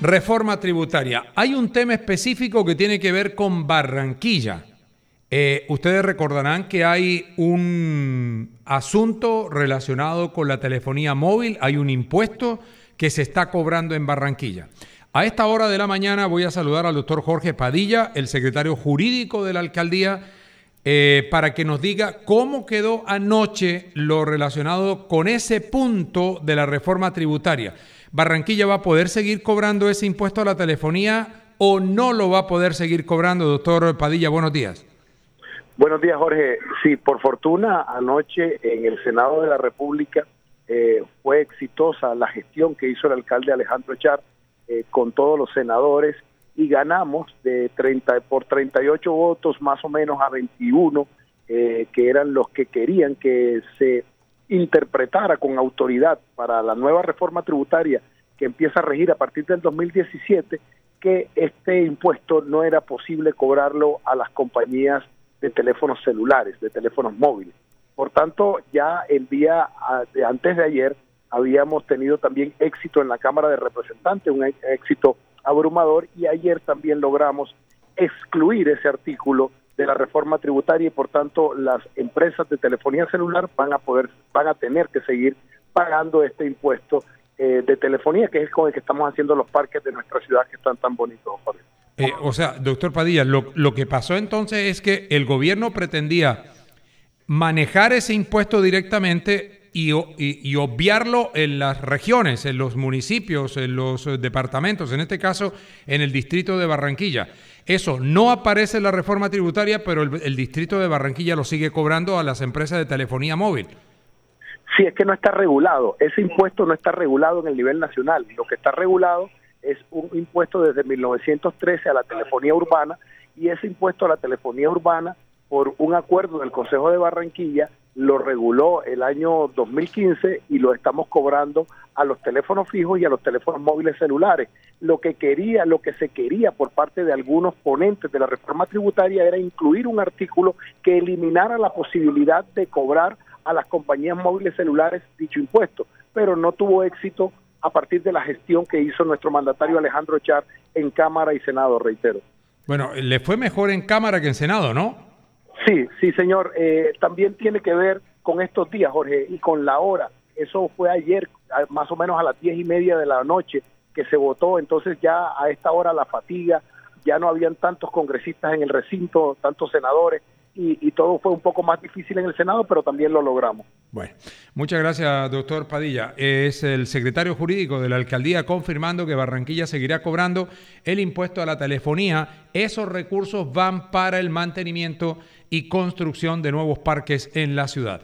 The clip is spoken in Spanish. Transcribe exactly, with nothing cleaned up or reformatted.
Reforma tributaria. Hay un tema específico que tiene que ver con Barranquilla. Eh, ustedes recordarán que hay un asunto relacionado con la telefonía móvil, hay un impuesto que se está cobrando en Barranquilla. A esta hora de la mañana voy a saludar al doctor Jorge Padilla, el secretario jurídico de la alcaldía, eh, para que nos diga cómo quedó anoche lo relacionado con ese punto de la reforma tributaria. ¿Barranquilla va a poder seguir cobrando ese impuesto a la telefonía o no lo va a poder seguir cobrando? Doctor Padilla, buenos días. Buenos días, Jorge. Sí, por fortuna, anoche en el Senado de la República eh, fue exitosa la gestión que hizo el alcalde Alejandro Echar eh, con todos los senadores y ganamos de treinta por treinta y ocho votos más o menos a veintiuno, eh, que eran los que querían que se interpretara con autoridad para la nueva reforma tributaria que empieza a regir a partir del dos mil diecisiete, que este impuesto no era posible cobrarlo a las compañías de teléfonos celulares, de teléfonos móviles. Por tanto, ya el día de antes de ayer habíamos tenido también éxito en la Cámara de Representantes, un éxito abrumador, y ayer también logramos excluir ese artículo de la reforma tributaria y por tanto las empresas de telefonía celular van a poder, van a tener que seguir pagando este impuesto eh, de telefonía, que es con el que estamos haciendo los parques de nuestra ciudad que están tan bonitos, Jorge. Eh, o sea, doctor Padilla, lo, lo que pasó entonces es que el gobierno pretendía manejar ese impuesto directamente y, y, y obviarlo en las regiones, en los municipios, en los departamentos, en este caso en el distrito de Barranquilla. Eso no aparece en la reforma tributaria, pero el, el distrito de Barranquilla lo sigue cobrando a las empresas de telefonía móvil. Sí, es que no está regulado. Ese impuesto no está regulado en el nivel nacional. Lo que está regulado es un impuesto desde mil novecientos trece a la telefonía urbana, y ese impuesto a la telefonía urbana, por un acuerdo del Consejo de Barranquilla, lo reguló el año dos mil quince y lo estamos cobrando a los teléfonos fijos y a los teléfonos móviles celulares. Lo que quería, lo que se quería por parte de algunos ponentes de la reforma tributaria era incluir un artículo que eliminara la posibilidad de cobrar a las compañías móviles celulares dicho impuesto, pero no tuvo éxito a partir de la gestión que hizo nuestro mandatario Alejandro Echar en Cámara y Senado, reitero. Bueno, le fue mejor en Cámara que en Senado, ¿no? Sí, sí, señor. Eh, también tiene que ver con estos días, Jorge, y con la hora. Eso fue ayer, más o menos a las diez y media de la noche que se votó. Entonces ya a esta hora la fatiga, ya no habían tantos congresistas en el recinto, tantos senadores, y, y todo fue un poco más difícil en el Senado, pero también lo logramos. Bueno, muchas gracias, doctor Padilla. Es el secretario jurídico de la alcaldía confirmando que Barranquilla seguirá cobrando el impuesto a la telefonía. Esos recursos van para el mantenimiento y construcción de nuevos parques en la ciudad.